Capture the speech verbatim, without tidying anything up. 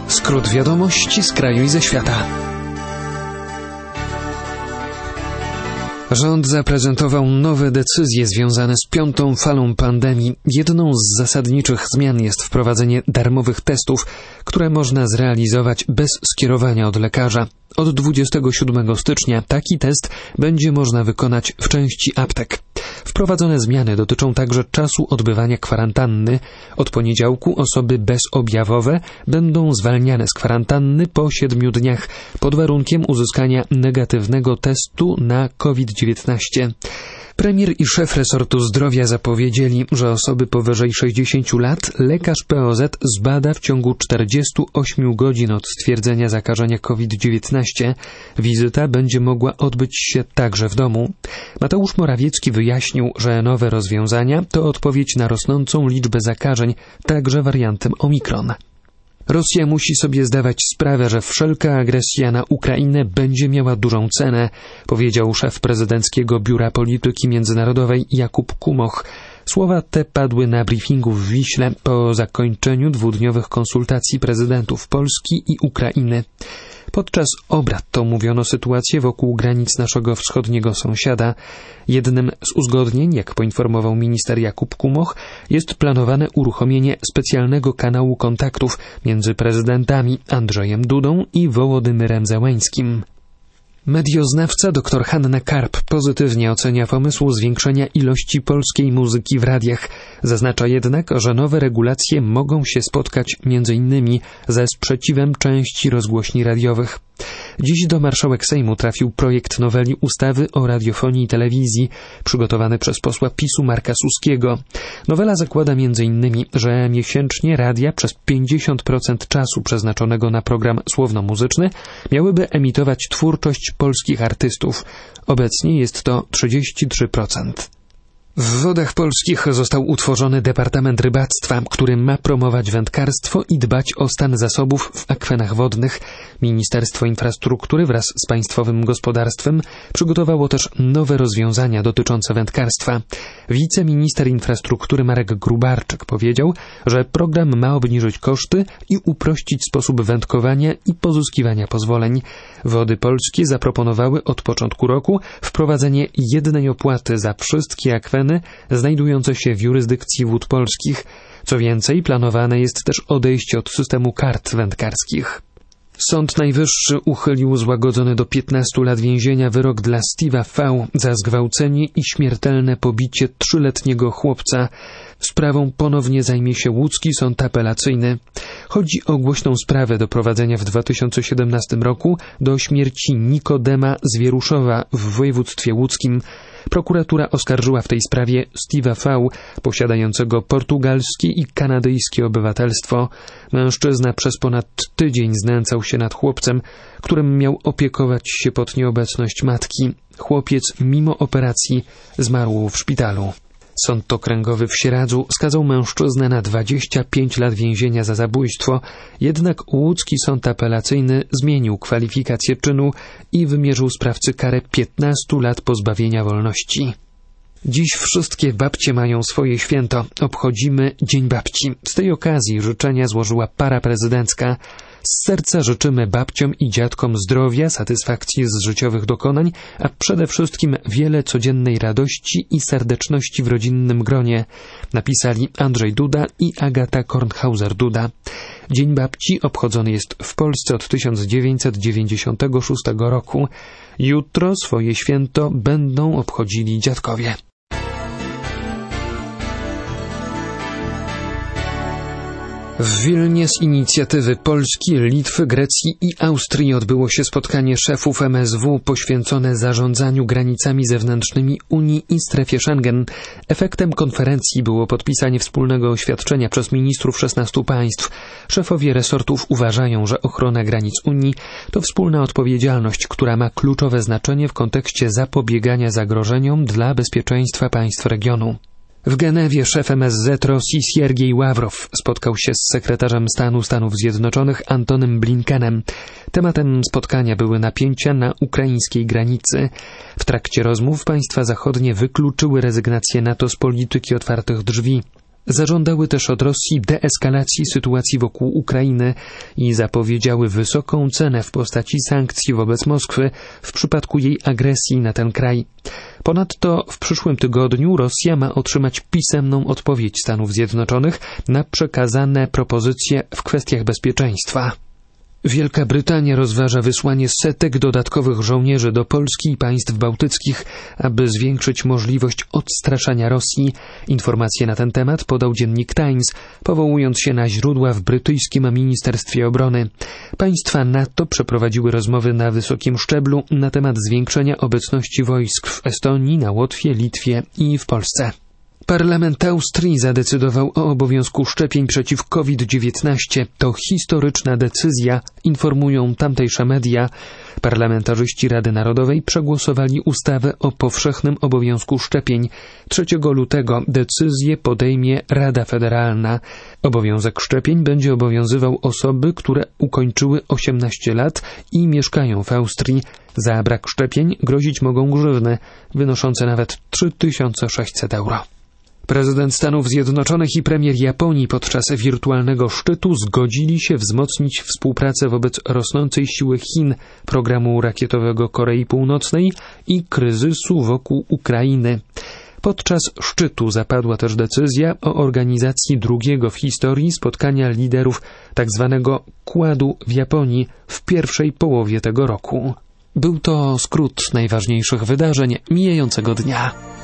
Skrót wiadomości z kraju i ze świata. Rząd zaprezentował nowe decyzje związane z piątą falą pandemii. Jedną z zasadniczych zmian jest wprowadzenie darmowych testów, które można zrealizować bez skierowania od lekarza. Od dwudziestego siódmego stycznia taki test będzie można wykonać w części aptek. Wprowadzone zmiany dotyczą także czasu odbywania kwarantanny. Od poniedziałku osoby bezobjawowe będą zwalniane z kwarantanny po siedmiu dniach pod warunkiem uzyskania negatywnego testu na COVID dziewiętnaście. Premier i szef resortu zdrowia zapowiedzieli, że osoby powyżej sześćdziesięciu lat lekarz P O Z zbada w ciągu czterdziestu ośmiu godzin od stwierdzenia zakażenia COVID dziewiętnaście. Wizyta będzie mogła odbyć się także w domu. Mateusz Morawiecki wyjaśnił, że nowe rozwiązania to odpowiedź na rosnącą liczbę zakażeń, także wariantem Omikron. Rosja musi sobie zdawać sprawę, że wszelka agresja na Ukrainę będzie miała dużą cenę, powiedział szef prezydenckiego Biura Polityki Międzynarodowej Jakub Kumoch. Słowa te padły na briefingu w Wiśle po zakończeniu dwudniowych konsultacji prezydentów Polski i Ukrainy. Podczas obrad omówiono sytuację wokół granic naszego wschodniego sąsiada. Jednym z uzgodnień, jak poinformował minister Jakub Kumoch, jest planowane uruchomienie specjalnego kanału kontaktów między prezydentami Andrzejem Dudą i Wołodymyrem Zełeńskim. Medioznawca dr Hanna Karp pozytywnie ocenia pomysł zwiększenia ilości polskiej muzyki w radiach. Zaznacza jednak, że nowe regulacje mogą się spotkać między innymi ze sprzeciwem części rozgłośni radiowych. Dziś do marszałek Sejmu trafił projekt noweli ustawy o radiofonii i telewizji, przygotowany przez posła PiSu Marka Suskiego. Nowela zakłada między innymi, że miesięcznie radia przez pięćdziesiąt procent czasu przeznaczonego na program słowno-muzyczny miałyby emitować twórczość polskich artystów. Obecnie jest to trzydzieści trzy procent. W wodach polskich został utworzony Departament Rybactwa, który ma promować wędkarstwo i dbać o stan zasobów w akwenach wodnych. Ministerstwo Infrastruktury wraz z Państwowym Gospodarstwem przygotowało też nowe rozwiązania dotyczące wędkarstwa. Wiceminister Infrastruktury Marek Grubarczyk powiedział, że program ma obniżyć koszty i uprościć sposób wędkowania i pozyskiwania pozwoleń. Wody Polskie zaproponowały od początku roku wprowadzenie jednej opłaty za wszystkie akweny znajdujące się w jurysdykcji wód polskich. Co więcej, planowane jest też odejście od systemu kart wędkarskich. Sąd Najwyższy uchylił złagodzony do piętnastu lat więzienia wyrok dla Steve'a V. za zgwałcenie i śmiertelne pobicie trzyletniego chłopca. Sprawą ponownie zajmie się łódzki sąd apelacyjny. Chodzi o głośną sprawę do prowadzenia w dwa tysiące siedemnastym roku do śmierci Nikodema z Wieruszowa w województwie łódzkim. Prokuratura oskarżyła w tej sprawie Steve'a V., posiadającego portugalskie i kanadyjskie obywatelstwo. Mężczyzna przez ponad tydzień znęcał się nad chłopcem, którym miał opiekować się pod nieobecność matki. Chłopiec mimo operacji zmarł w szpitalu. Sąd okręgowy w Sieradzu skazał mężczyznę na dwadzieścia pięć lat więzienia za zabójstwo, jednak łódzki sąd apelacyjny zmienił kwalifikację czynu i wymierzył sprawcy karę piętnastu lat pozbawienia wolności. Dziś wszystkie babcie mają swoje święto. Obchodzimy Dzień Babci. Z tej okazji życzenia złożyła para prezydencka. Z serca życzymy babciom i dziadkom zdrowia, satysfakcji z życiowych dokonań, a przede wszystkim wiele codziennej radości i serdeczności w rodzinnym gronie, napisali Andrzej Duda i Agata Kornhauser-Duda. Dzień Babci obchodzony jest w Polsce od tysiąc dziewięćset dziewięćdziesiątego szóstego roku. Jutro swoje święto będą obchodzili dziadkowie. W Wilnie z inicjatywy Polski, Litwy, Grecji i Austrii odbyło się spotkanie szefów M S W poświęcone zarządzaniu granicami zewnętrznymi Unii i strefie Schengen. Efektem konferencji było podpisanie wspólnego oświadczenia przez ministrów szesnastu państw. Szefowie resortów uważają, że ochrona granic Unii to wspólna odpowiedzialność, która ma kluczowe znaczenie w kontekście zapobiegania zagrożeniom dla bezpieczeństwa państw regionu. W Genewie szef M S Z Rosji Siergiej Ławrow spotkał się z sekretarzem stanu Stanów Zjednoczonych Antonym Blinkenem. Tematem spotkania były napięcia na ukraińskiej granicy. W trakcie rozmów państwa zachodnie wykluczyły rezygnację NATO z polityki otwartych drzwi. Zażądały też od Rosji deeskalacji sytuacji wokół Ukrainy i zapowiedziały wysoką cenę w postaci sankcji wobec Moskwy w przypadku jej agresji na ten kraj. Ponadto w przyszłym tygodniu Rosja ma otrzymać pisemną odpowiedź Stanów Zjednoczonych na przekazane propozycje w kwestiach bezpieczeństwa. Wielka Brytania rozważa wysłanie setek dodatkowych żołnierzy do Polski i państw bałtyckich, aby zwiększyć możliwość odstraszania Rosji. Informacje na ten temat podał dziennik Times, powołując się na źródła w brytyjskim Ministerstwie Obrony. Państwa NATO przeprowadziły rozmowy na wysokim szczeblu na temat zwiększenia obecności wojsk w Estonii, na Łotwie, Litwie i w Polsce. Parlament Austrii zadecydował o obowiązku szczepień przeciw COVID dziewiętnaście. To historyczna decyzja, informują tamtejsze media. Parlamentarzyści Rady Narodowej przegłosowali ustawę o powszechnym obowiązku szczepień. trzeciego lutego decyzję podejmie Rada Federalna. Obowiązek szczepień będzie obowiązywał osoby, które ukończyły osiemnaście lat i mieszkają w Austrii. Za brak szczepień grozić mogą grzywny, wynoszące nawet trzy tysiące sześćset euro. Prezydent Stanów Zjednoczonych i premier Japonii podczas wirtualnego szczytu zgodzili się wzmocnić współpracę wobec rosnącej siły Chin, programu rakietowego Korei Północnej i kryzysu wokół Ukrainy. Podczas szczytu zapadła też decyzja o organizacji drugiego w historii spotkania liderów tzw. Quadu w Japonii w pierwszej połowie tego roku. Był to skrót najważniejszych wydarzeń mijającego dnia.